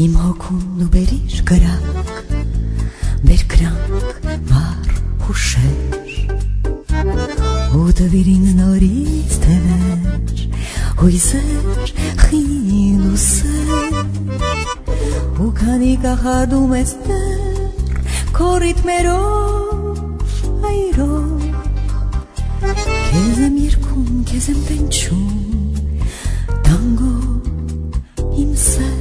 Իմ հոգուն ու բերիր կրակ, բեր կրանք վար հուշեր, ու դվիրին նորից թևեր, հույզեր խին ու սեր, ու քանի կախարդում ես դեր, քո ռիթմերով այրով, քեզ եմ երգում, քեզ եմ տենչում, տանգո իմ սեր,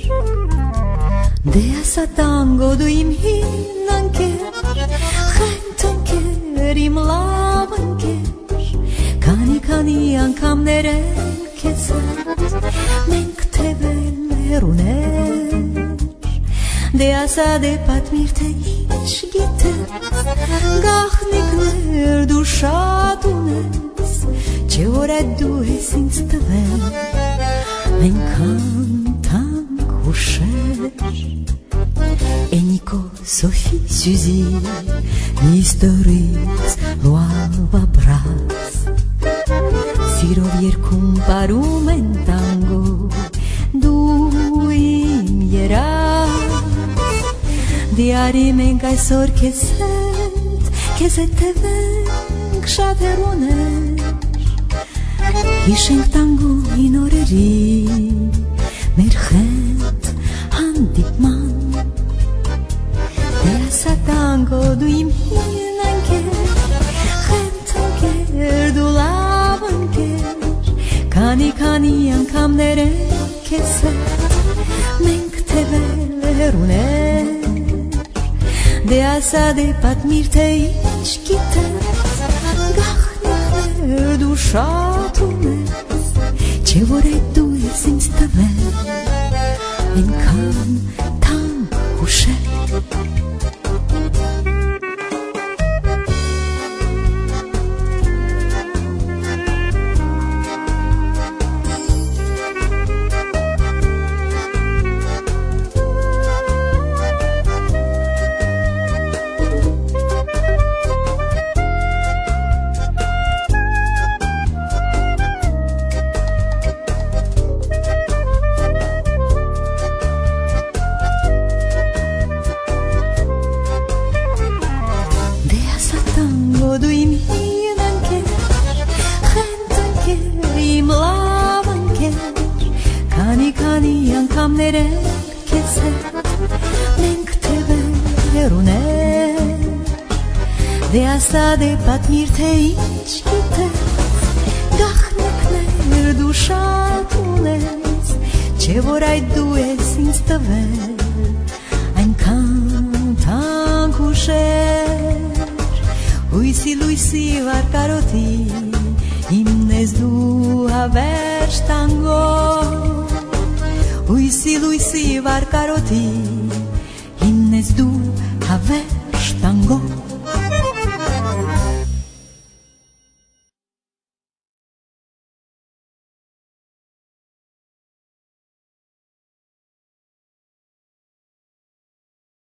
դե ասա տանգո դու իմ հին ընկեր, խենթ ընկեր, իմ լավ ընկեր, քանի անգամներ են քեզ հետ, մենք թևել հեռուներ, դե ասա դե պատմիր թե ինչ գիտես, գաղտնիքներ դու շատ ունես, չէ որ այդ դու ես ինձ տվել, այնքան թանկ հուշեր, Eniko, Sophie, Suzy, historis, luava braz, Sirov երգում պարում են տանգո, դու իմ երաս, դիարի մենք այսօր քեզ հետ թևենք շատ հեռուներ, հիշենք տանգոյին օրերի, մեր խենթ հանդիպման, դե ասա տանգո դու իմ հին ընկեր, խենթ ընկեր, դու լավ ընկեր, քանի անգամներ են քեզ հետ, մենք թևել հեռուներ, դե ասա դե պատմիր թե ինչ գիտես, գաղտնիքներ դու շատ ունես, չէ որ այդ դու ես ինձ տվել, այնքան թանկ հուշեր, անգամներ են քեզ հետ, մենք թևել հեռուներ, դե ասա դե պատմիր թե ինչ գիտես, գաղտնիքներ դու շատ ունես, չէ որ այդ դու ես ինձ տվել, այնքան թանկ հուշեր, հույսի վարկարոտի, իմն ես դու հավերժ տանգո, Հույսի վարկարոտի, իմն ես դու հավեր